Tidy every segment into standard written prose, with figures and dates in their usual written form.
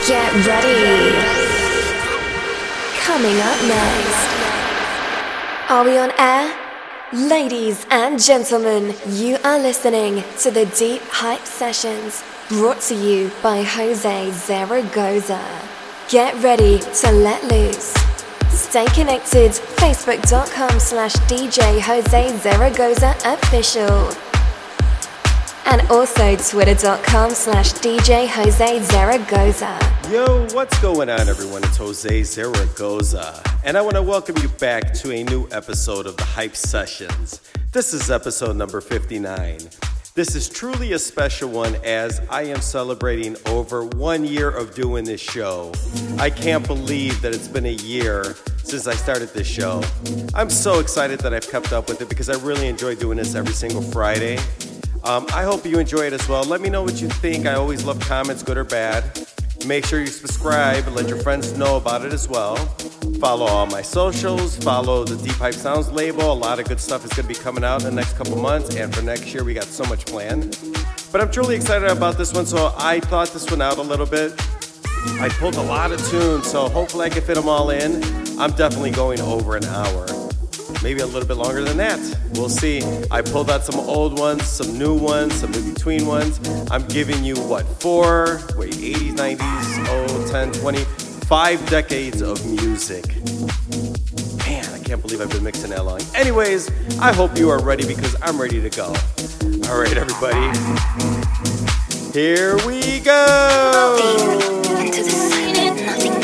Get ready. Coming up next. Are we on air? Ladies and gentlemen, you are listening to the Deep Hype Sessions, brought to you by Jose Zaragoza. Get ready to let loose. Stay connected, facebook.com/DJ Jose Zaragoza official. And also twitter.com/DJ Jose Zaragoza. Yo, what's going on, everyone? It's Jose Zaragoza, and I want to welcome you back to a new episode of the Hype Sessions. This is episode number 59. This is truly a special one as I am celebrating over 1 year of doing this show. I can't believe that it's been a year since I started this show. I'm so excited that I've kept up with it because I really enjoy doing this every single Friday. I hope you enjoy it as well. Let me know what you think. I always love comments, good or bad. Make sure you subscribe and let your friends know about it as well. Follow all my socials. Follow the Deep Hype Sounds label. A lot of good stuff is going to be coming out in the next couple months. And for next year, we got so much planned. But I'm truly excited about this one, so I thought this one out a little bit. I pulled a lot of tunes, so hopefully I can fit them all in. I'm definitely going over an hour. Maybe a little bit longer than that. We'll see. I pulled out some old ones, some new ones, some in between ones. I'm giving you, 80s, 90s, 10, 20, 5 decades of music. Man, I can't believe I've been mixing that long. Anyways, I hope you are ready because I'm ready to go. All right, everybody. Here we go. Into the silent nothingness.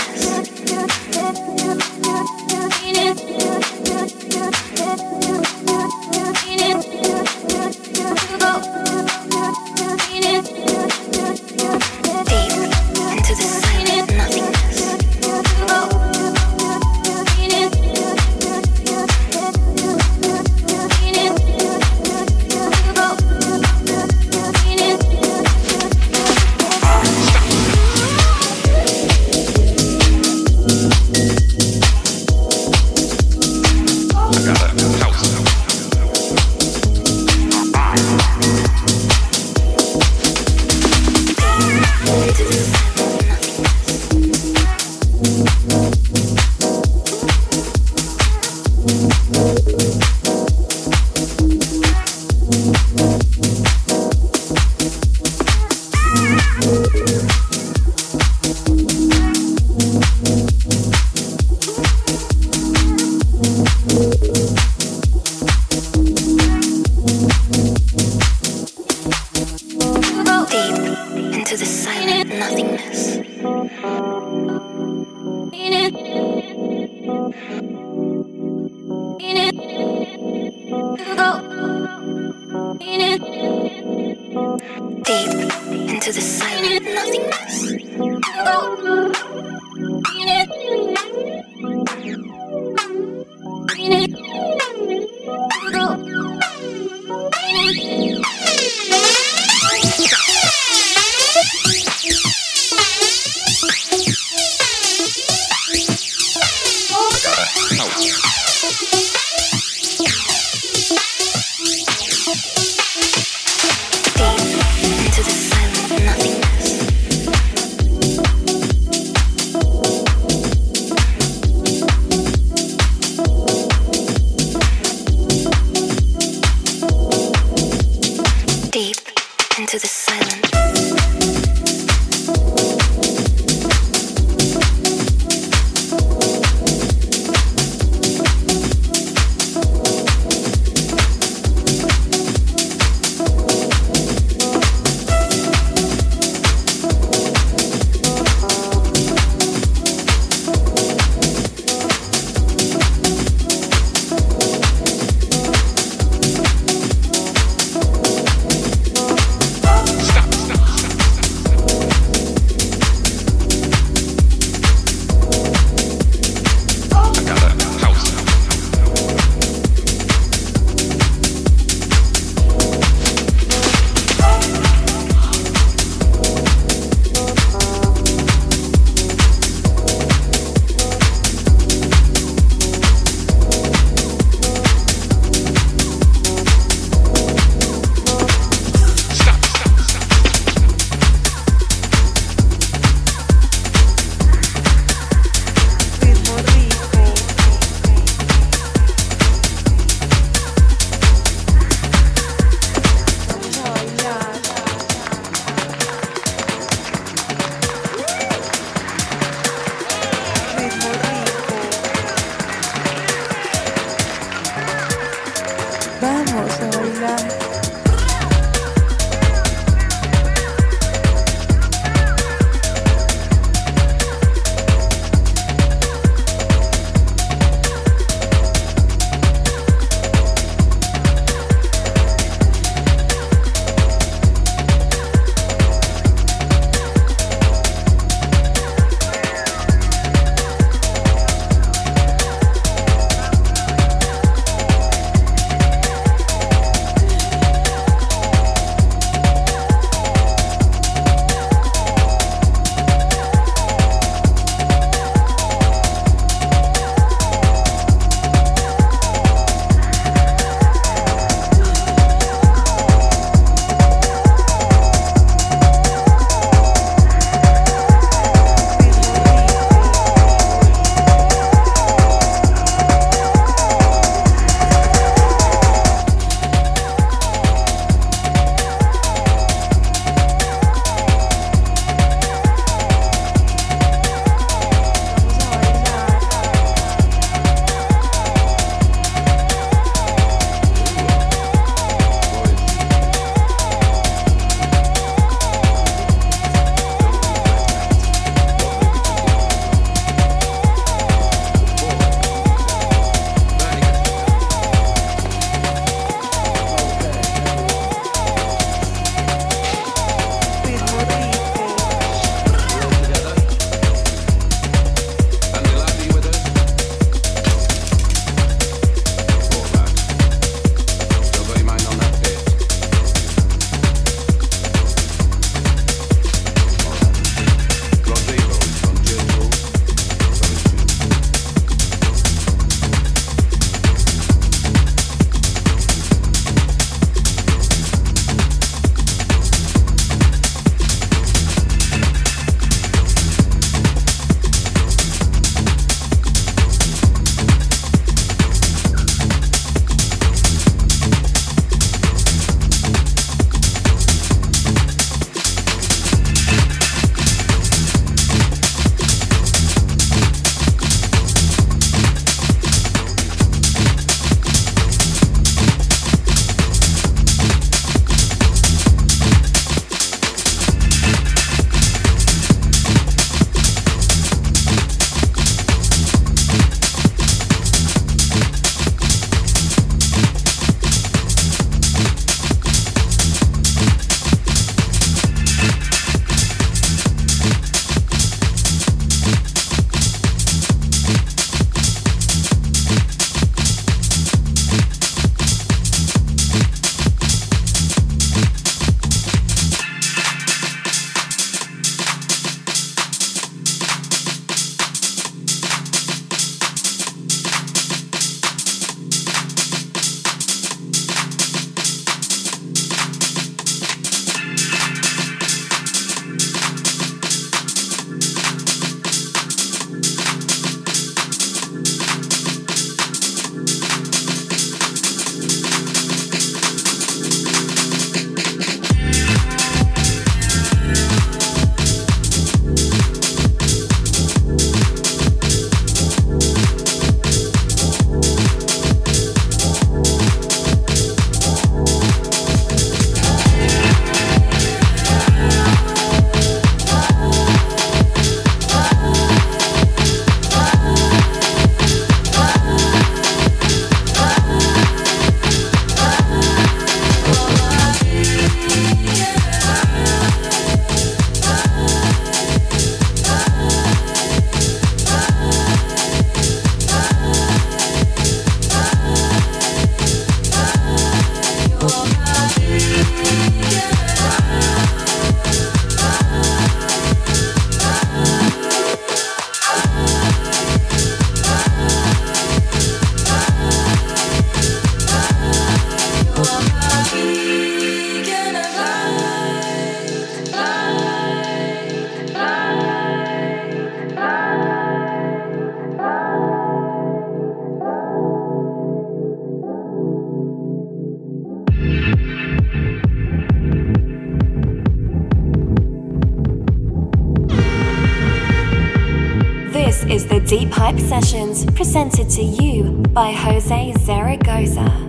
is the Deep Hype Sessions, presented to you by Jose Zaragoza.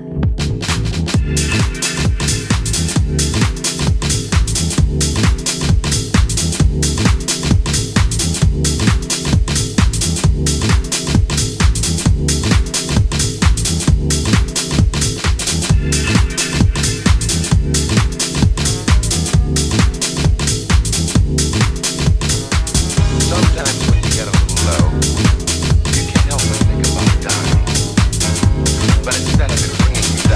But instead of it bringing you down,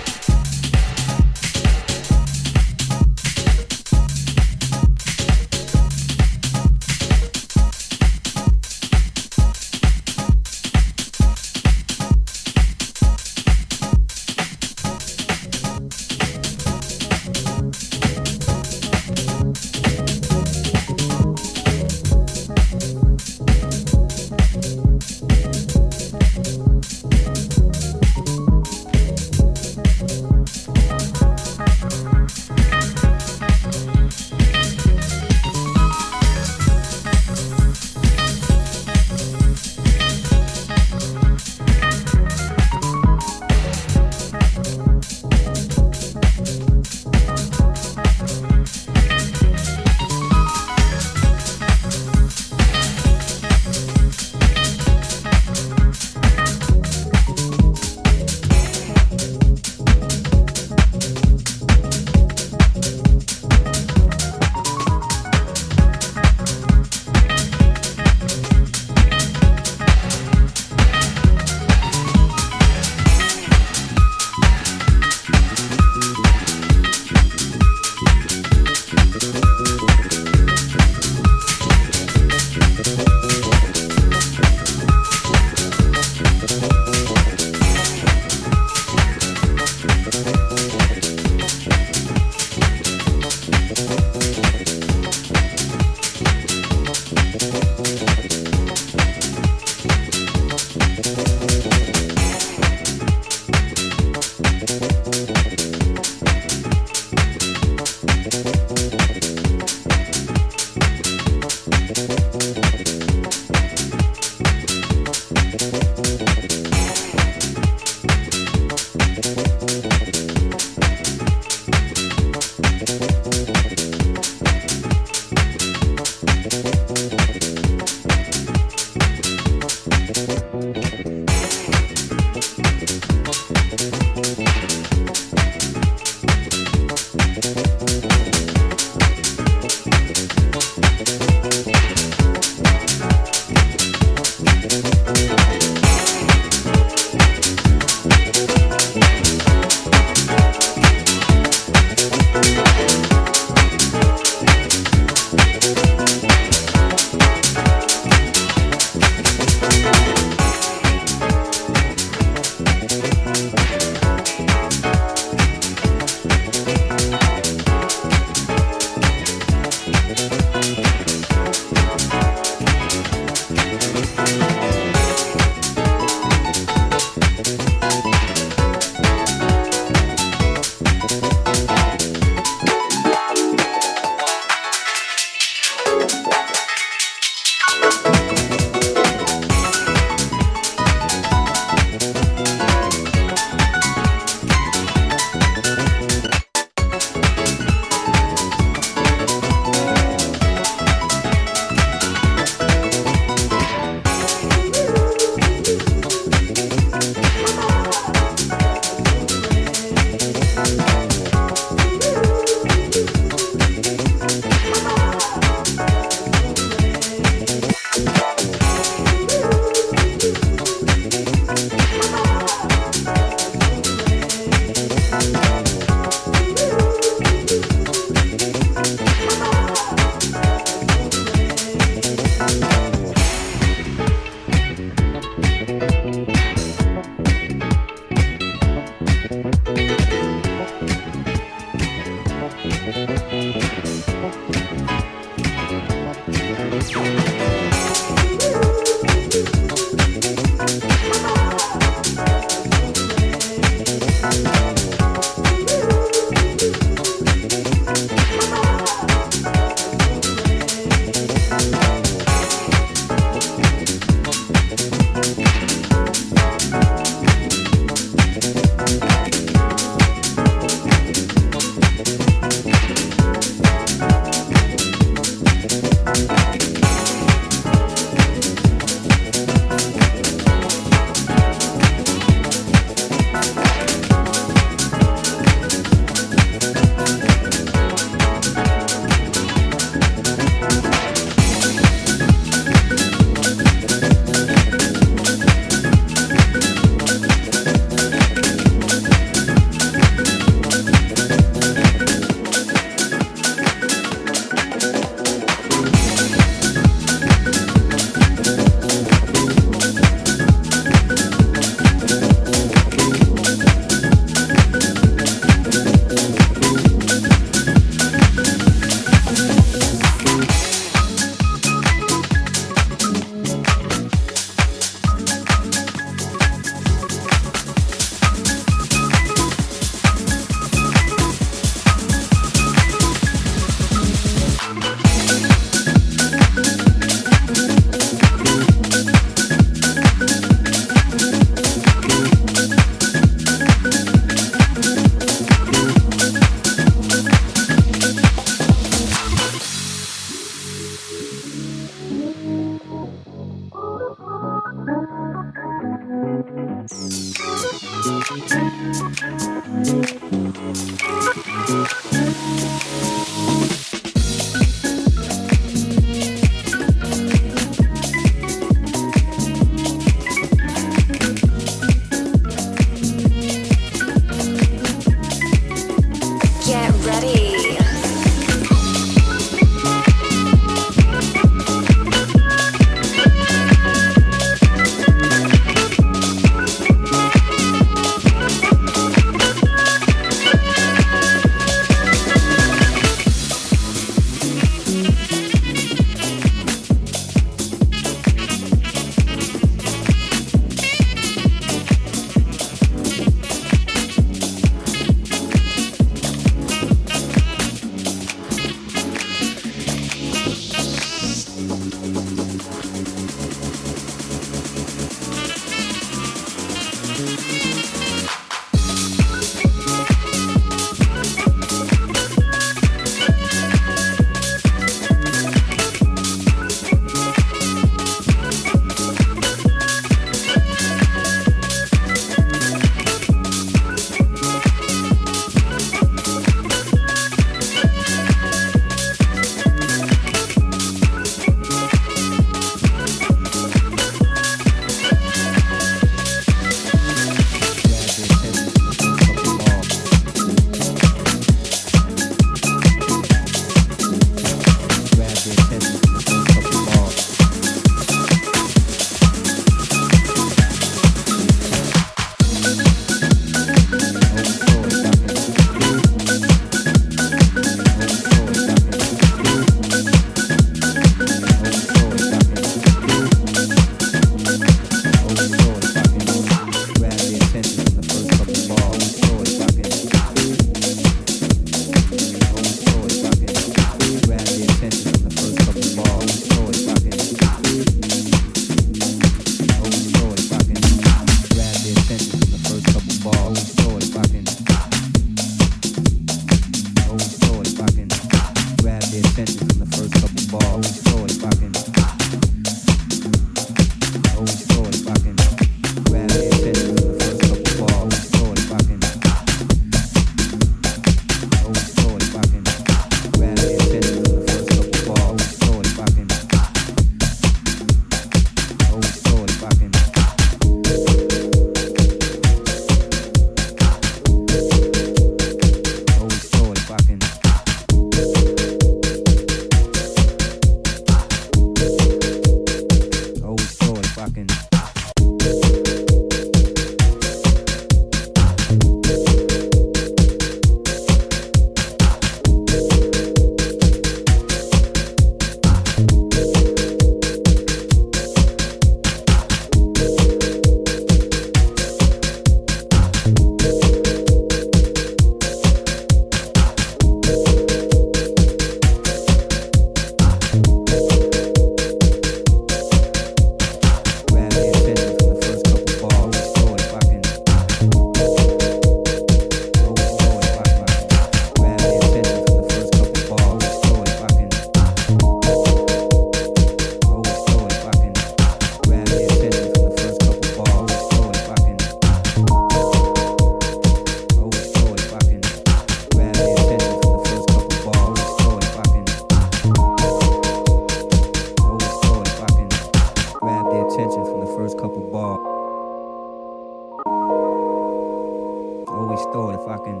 stole the fucking.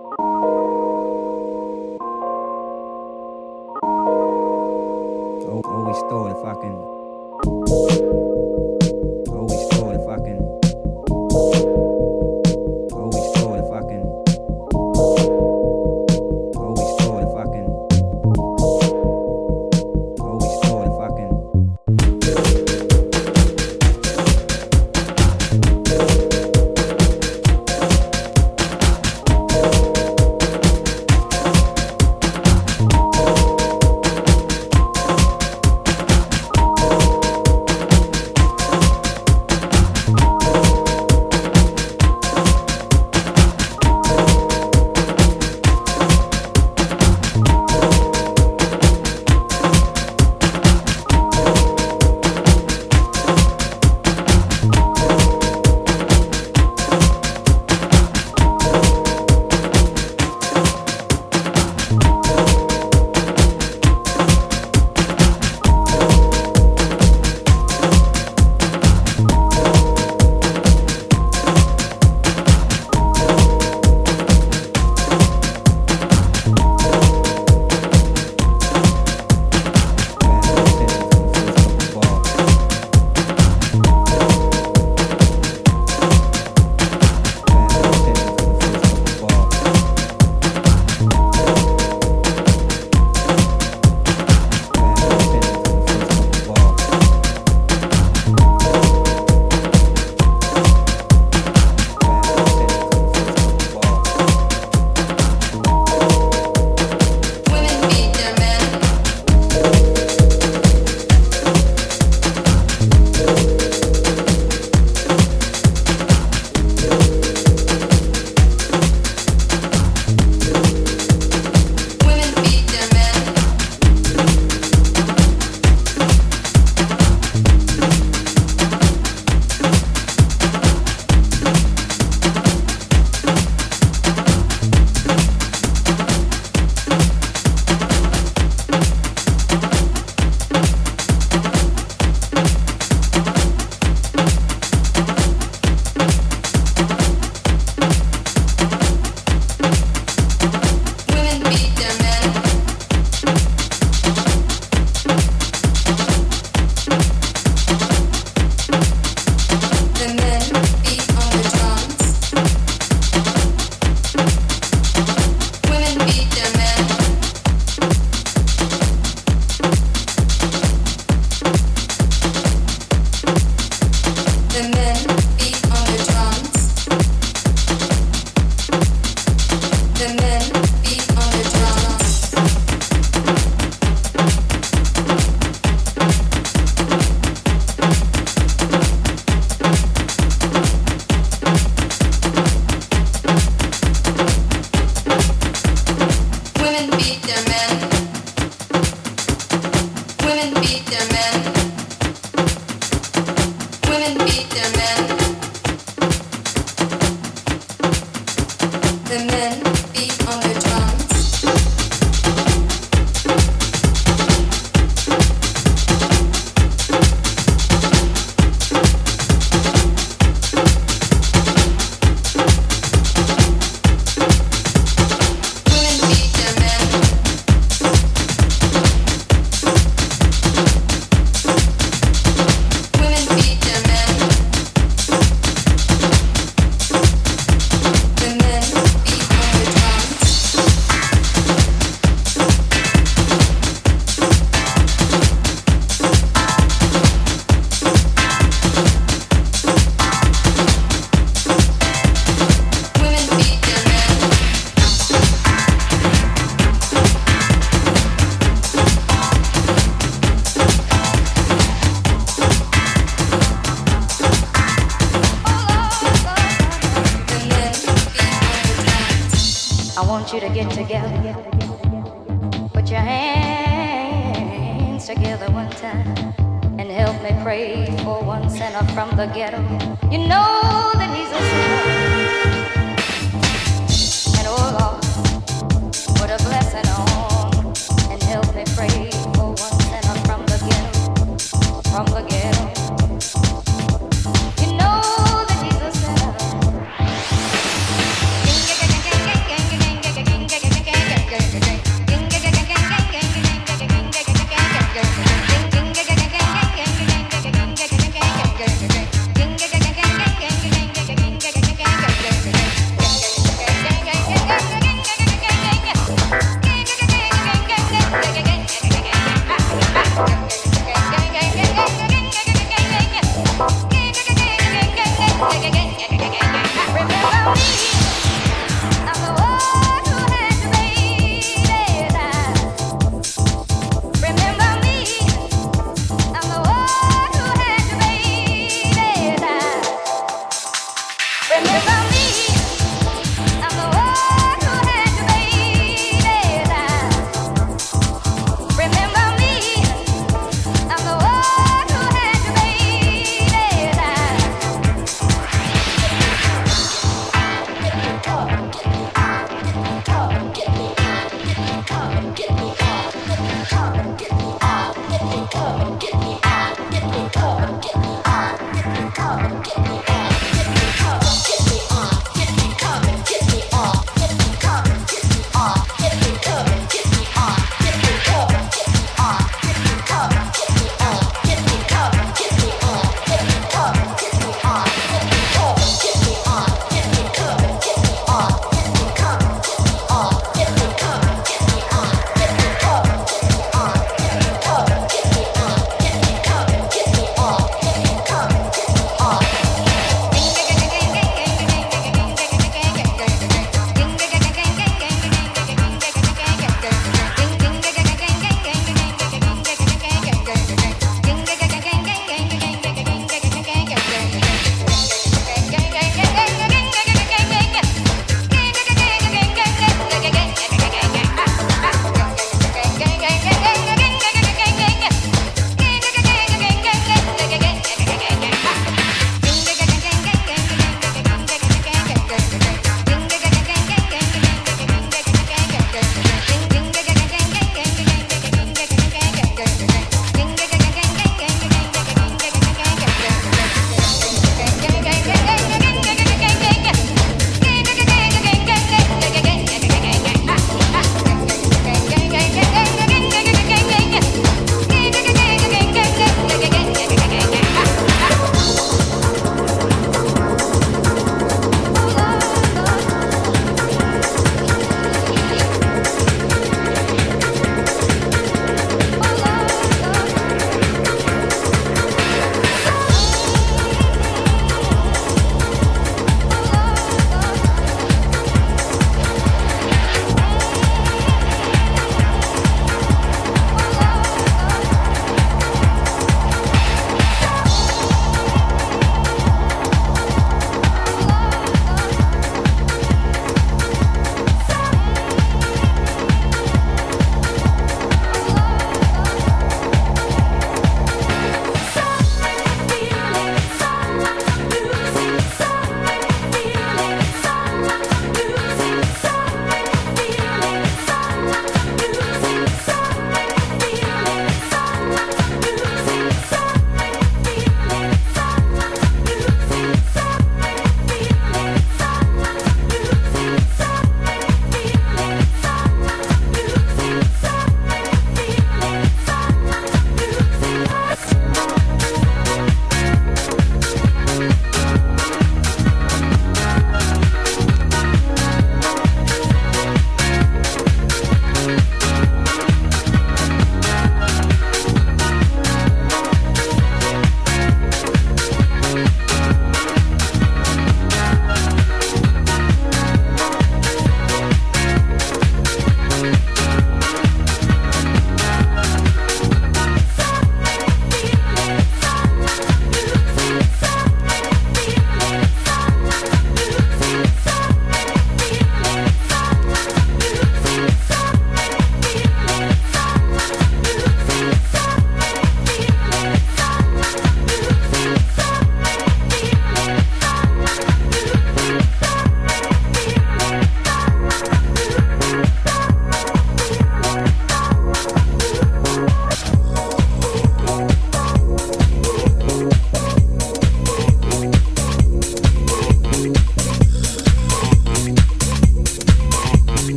We stole the fucking. We stole the fucking. We stole the fucking. We stole the fucking. We stole the fucking. want you to get together. Put your hands together one time and help me pray for one sinner from the ghetto. You know that he's a sinner. And oh Lord, put a blessing on and help me pray for one sinner from the ghetto. From the ghetto. You know that he's a sinner. Can you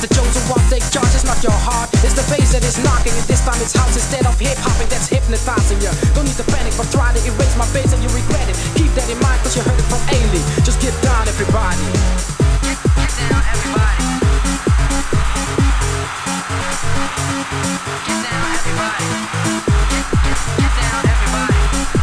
the chosen one, take charge, it's not your heart. It's the bass that is knocking, and this time it's house instead of hip-hopping that's hypnotizing you. Don't need to panic, but try to erase my bass and you regret it. Keep that in mind, cause you heard it from Ailey. Just get down, everybody. Get down, everybody. Get down, everybody. Get down, everybody.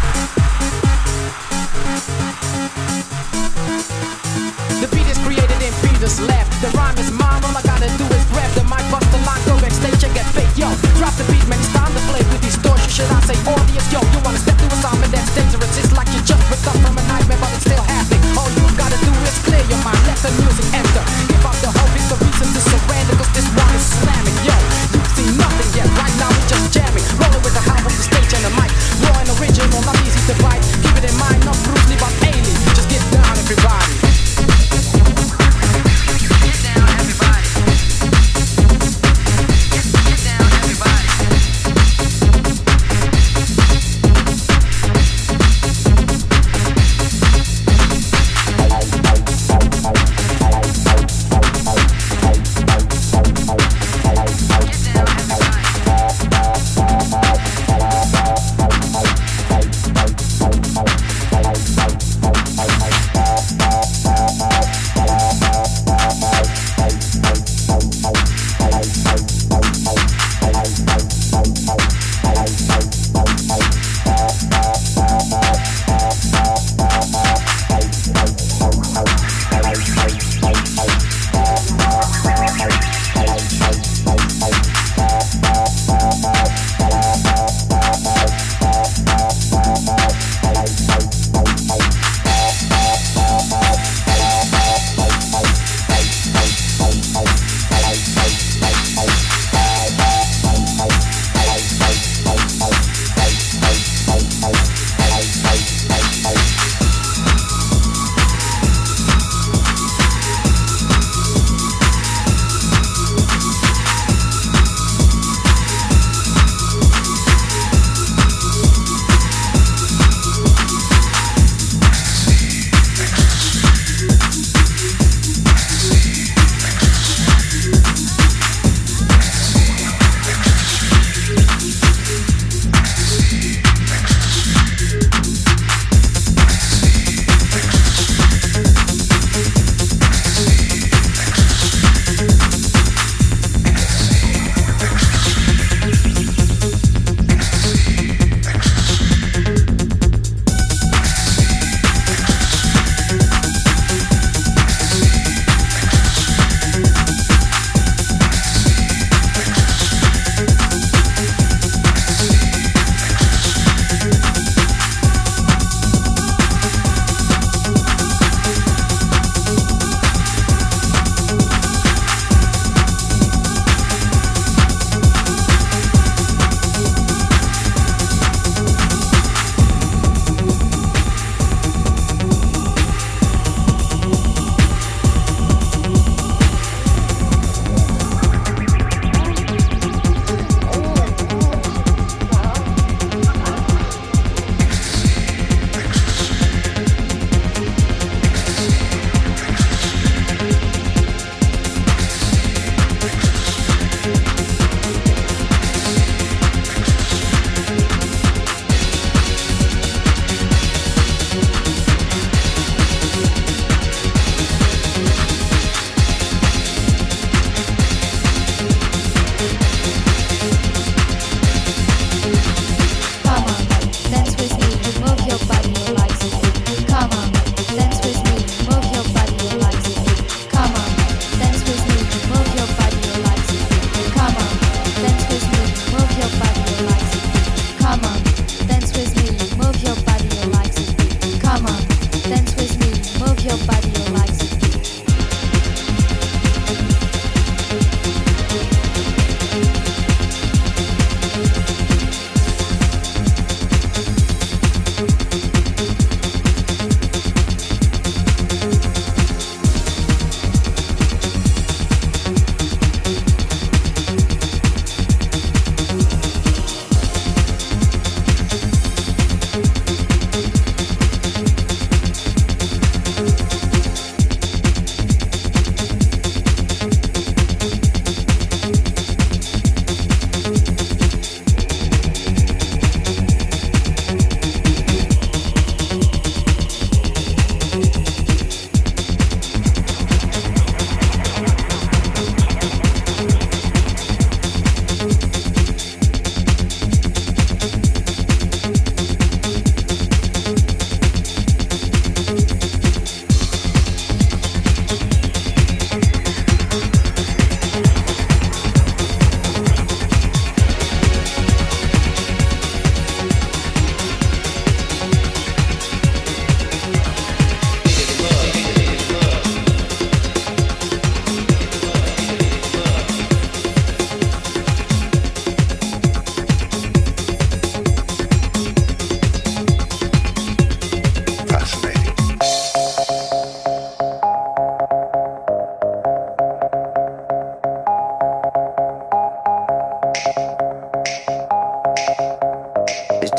The beat is created in Peter's left. The rhyme is mine, all I gotta do is grab the mic, bust the line, go backstage and get paid. Yo, drop the beat, man, it's time to play with distortion. Should I say audience? Yo, you wanna step to a song, man, that's dangerous. It's like you just ripped up from a nightmare, but it's still happening. All you gotta do is clear your mind.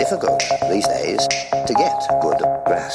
difficult these days to get good grass.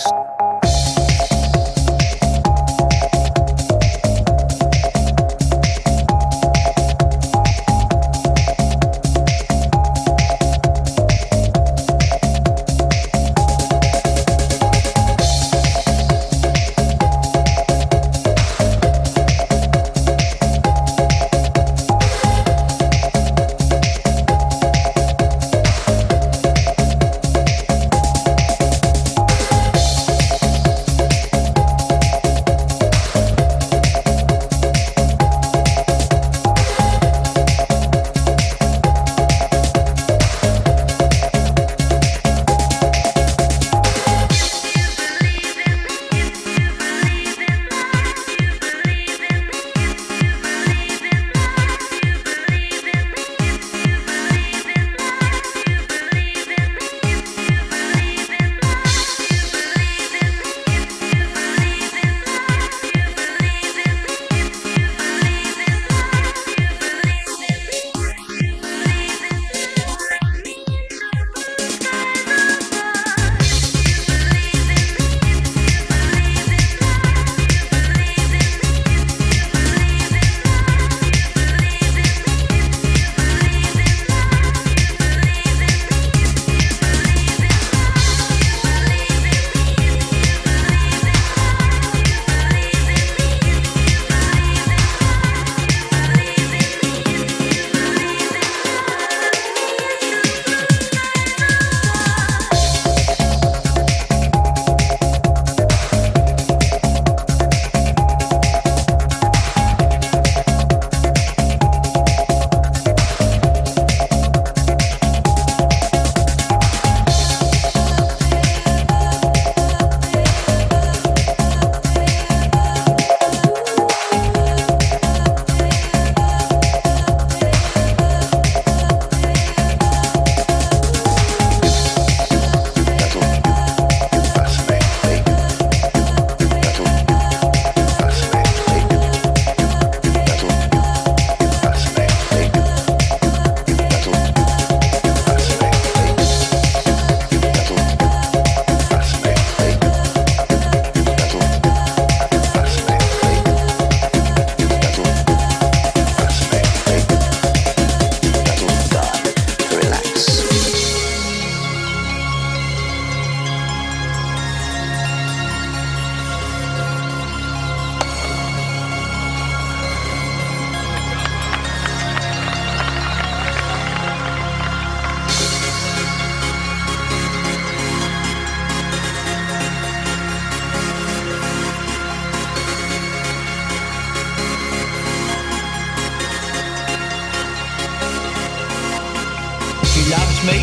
me,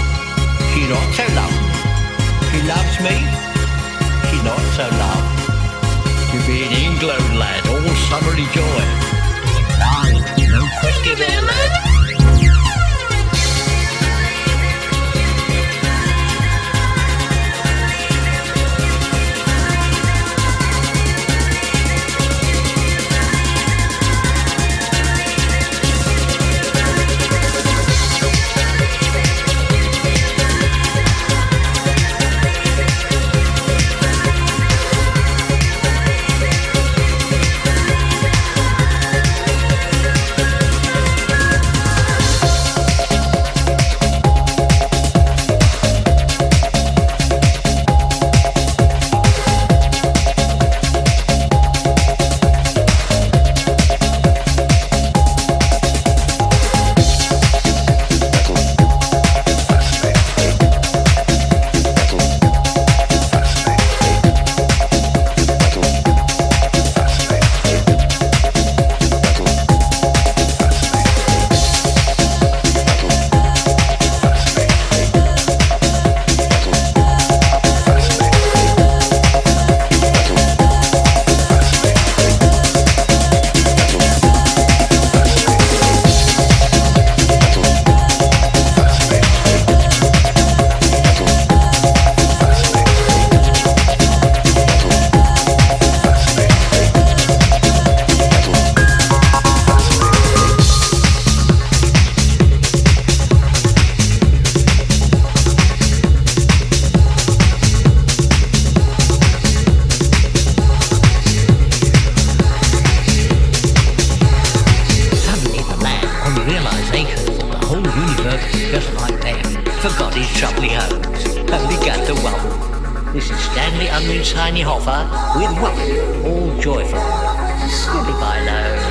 she not so loud. She loves me, she not so loud. To be in England, lad, all summery joy. Aye, no question there, lad. like them forgot his troubly hose, only got the wobble. This is Stanley Onions Tiny Hoffer with Wobble, all joyful. Goodbye, love.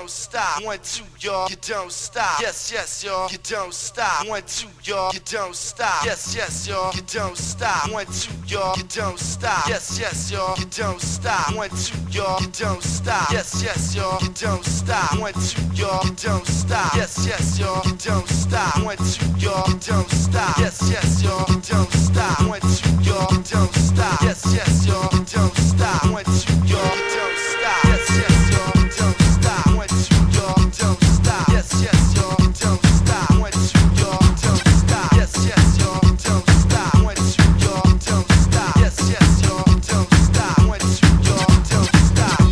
stop. 1, 2, y'all, you don't stop. Yes, yes, y'all, you don't stop. 1, 2, y'all, you don't stop. Yes, yes, y'all, you don't stop. 1, 2, y'all, you don't stop. Yes, yes, y'all, you don't stop. 1, 2, y'all, you don't stop. Yes, yes, y'all, you don't stop. 1, 2, y'all, you don't stop. Yes, yes, y'all, you don't stop. 1, 2, y'all, you don't stop. Yes, yes, y'all, you don't stop. 1, 2, y'all, you don't stop. Yes, yes, y'all, you don't stop. 1, 2, y'all, you don't stop. Yes, yes, y'all, you don't stop. 1, 2, y'all, you don't stop. Yes, yes, y'all, you don't stop. 1, 2, y'all, you don't stop. Yes, yes, y'all, you don't stop. 1, 2, y'all, you don't stop. Yes, yes, y'all, you don't stop. 1, 2, y'all, you don't stop.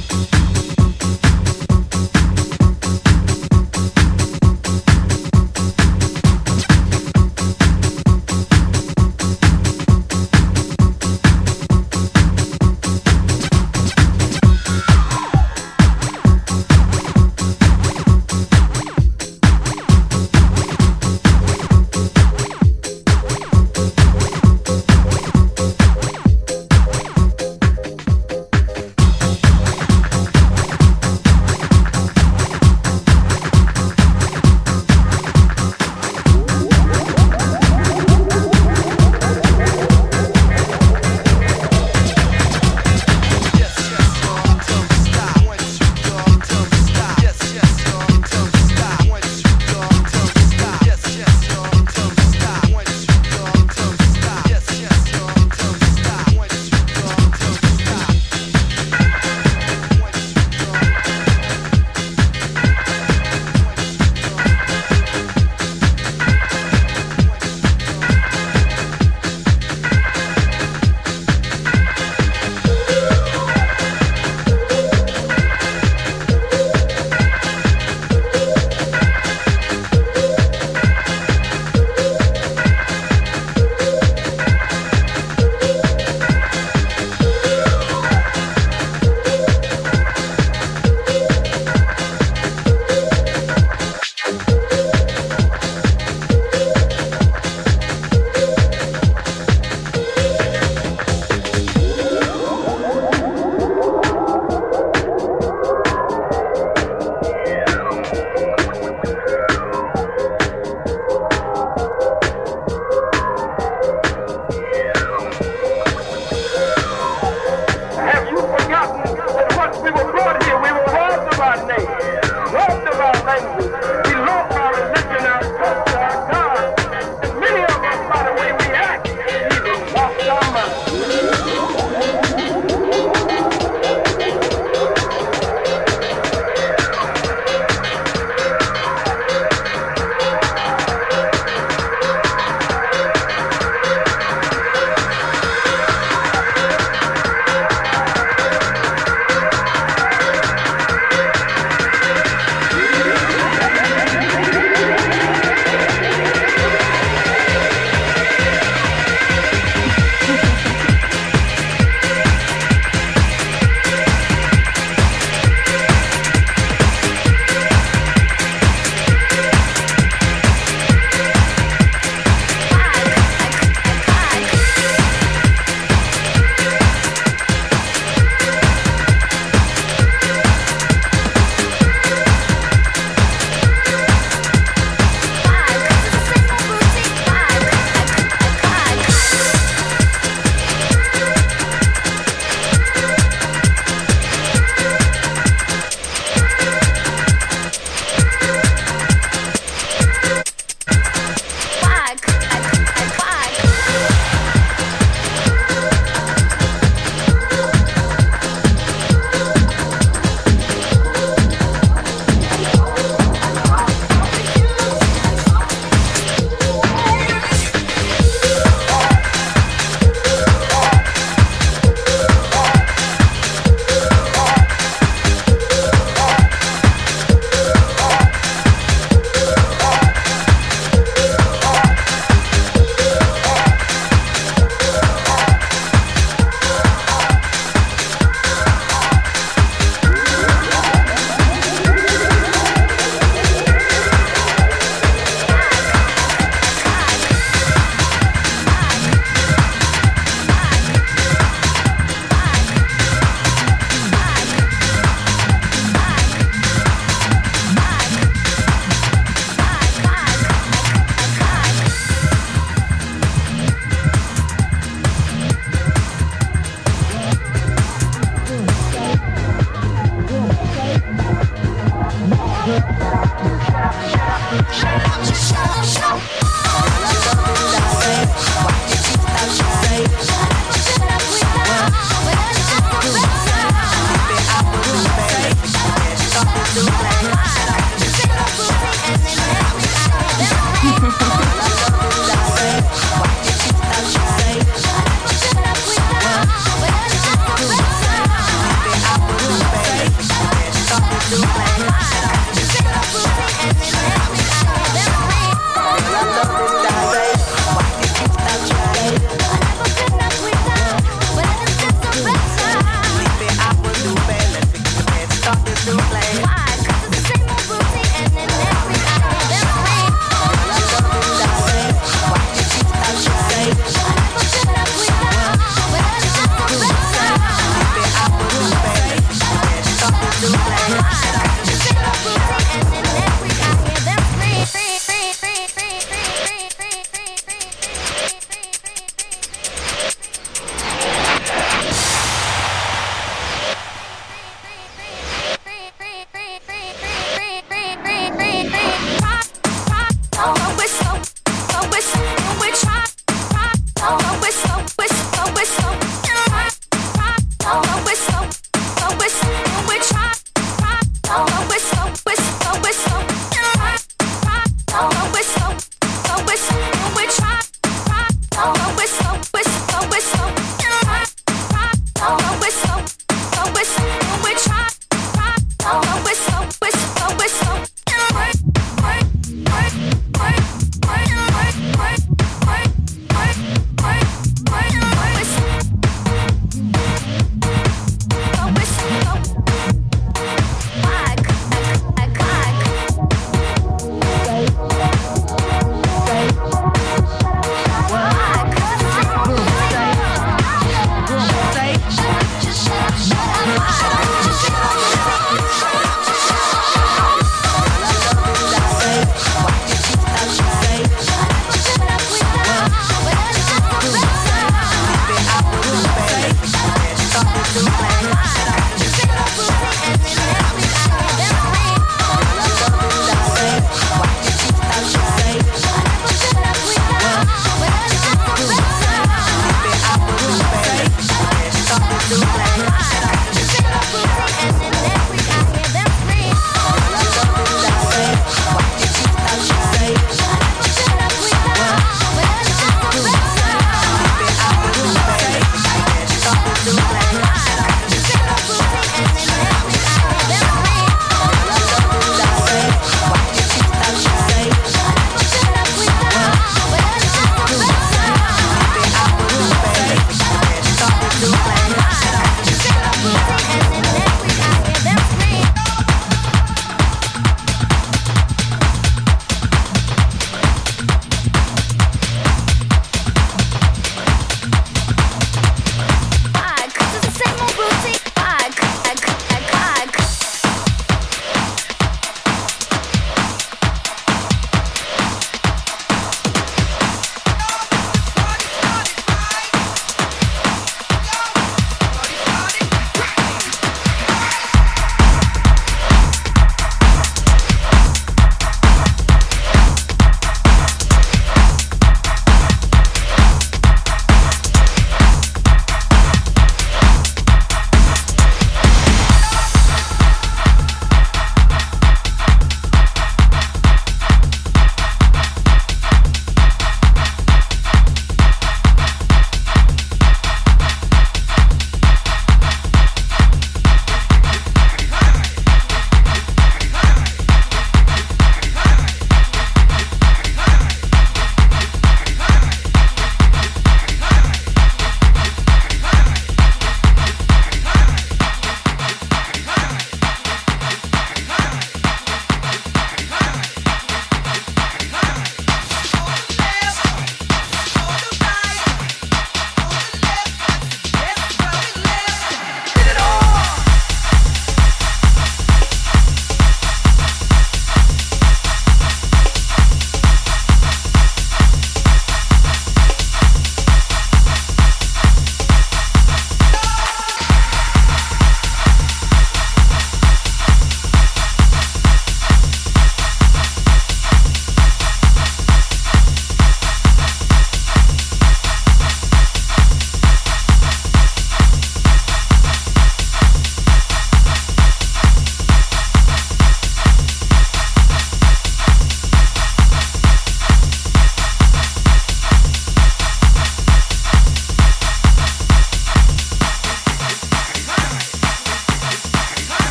Shut up.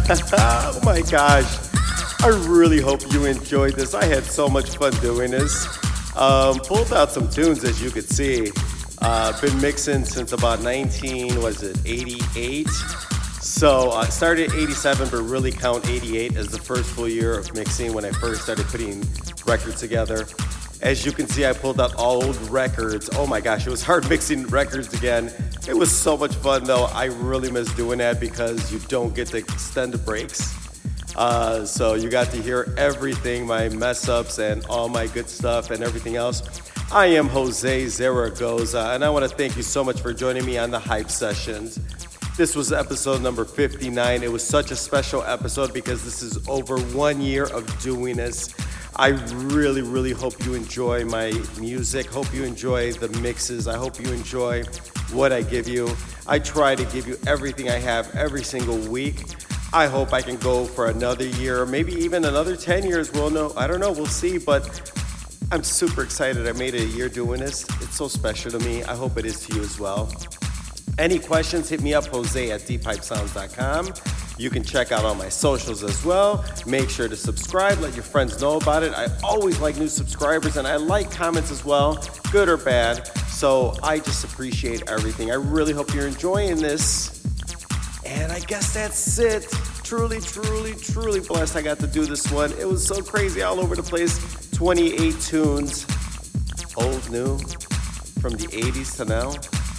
Oh my gosh. I really hope you enjoyed this. I had so much fun doing this. Pulled out some tunes, as you could see. Been mixing since about 88. So I started 87, but really count 88 as the first full year of mixing when I first started putting records together. As you can see, I pulled out old records. Oh my gosh, it was hard mixing records again. It was so much fun though. I really miss doing that because you don't get to extend the breaks. So you got to hear everything, my mess ups and all my good stuff and everything else. I am Jose Zaragoza, and I want to thank you so much for joining me on the Hype Sessions. This was episode number 59. It was such a special episode because this is over 1 year of doing this. I really, really hope you enjoy my music. Hope you enjoy the mixes. I hope you enjoy what I give you. I try to give you everything I have every single week. I hope I can go for another year, maybe even another 10 years. We'll know. I don't know. We'll see. But I'm super excited. I made it a year doing this. It's so special to me. I hope it is to you as well. Any questions, hit me up, Jose at deeppipesounds.com. You can check out all my socials as well. Make sure to subscribe, let your friends know about it. I always like new subscribers, and I like comments as well, good or bad. So I just appreciate everything. I really hope you're enjoying this. And I guess that's it. Truly, truly, truly blessed I got to do this one. It was so crazy all over the place. 28 tunes, old, new, from the 80s to now.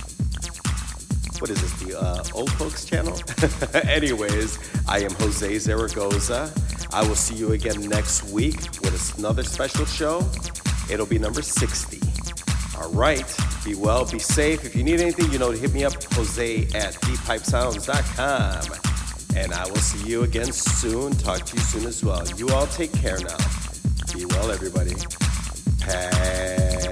What is this, the old folks channel? Anyways, I am Jose Zaragoza. I will see you again next week with another special show. It'll be number 60. All right, be well, be safe. If you need anything, hit me up, Jose at deeppipesounds.com. And I will see you again soon. Talk to you soon as well. You all take care now. Be well, everybody. Peace.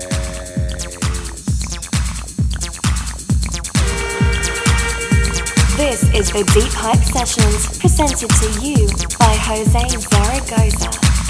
This is the Deep Hype Sessions, presented to you by Jose Zaragoza.